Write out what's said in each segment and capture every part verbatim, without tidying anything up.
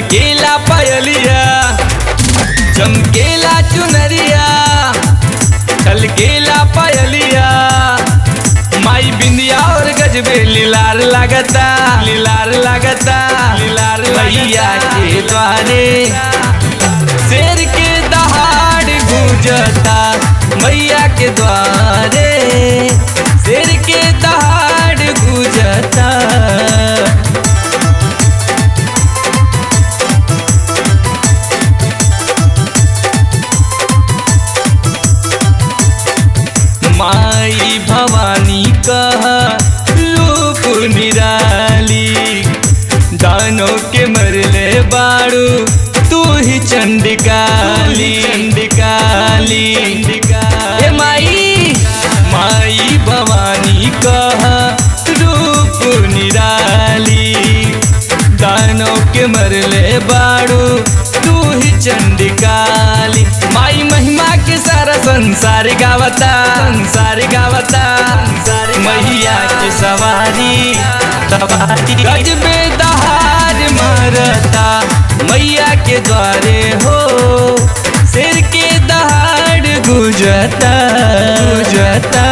छलकेला पायलिया चमकेला चुनरिया छलकेला पायलिया माई बिंदिया और गजबे लीलार लागता लीलार लागता लीलार मैया के द्वारे शेर के दहाड़ गूंजता मैया के द्वारे शेर के दहाड़ गूंजता। माई भवानी कहा रूप निराली दानों के मरले बाड़ू तू ही चंडिकाली चंडिकाली हे माई माई भवानी कहा रूप निराली दानों के मरले बाड़ू तू ही चंडिकाली माई महिमा के सारा संसार गावता संसार गावता मैया के सवारी गजबे दहाड़ मारता मैया के द्वारे हो शेर के दहाड़ गुजरता गुजरता।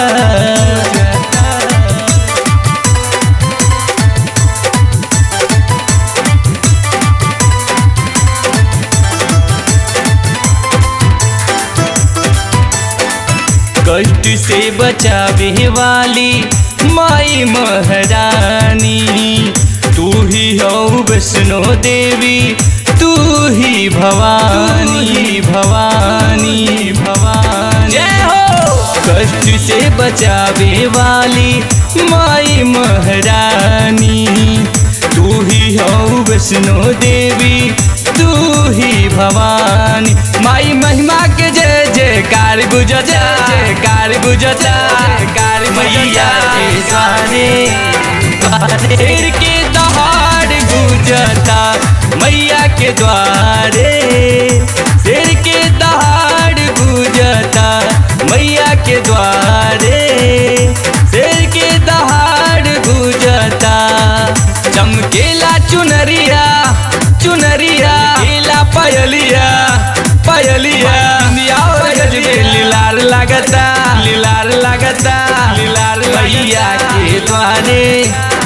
कष्ट से बचावे वाली माई महारानी तू ही हो वैष्णो देवी तू ही भवानी भवानी भवानी जय हो। कष्ट से बचावे वाली माई महारानी तू ही हो वैष्णो देवी तू ही भवानी माई महिमा के जय जयकार गुजरता जयकार गुजरता जयकार मैया के द्वारे शेर के दहाड़ गुजरता मैया के द्वारे शेर के दहाड़ गुजरता मैया के द्वारे शेर के दहाड़ गुजरता। चमकेला चुनरिया चुनरिया केला पायलिया पायलिया और गजबे लीलार लागता लीलार लागता लीलार मैया के द्वारे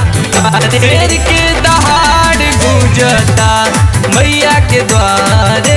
शेर के दहाड़ गूंजता मैया के द्वारे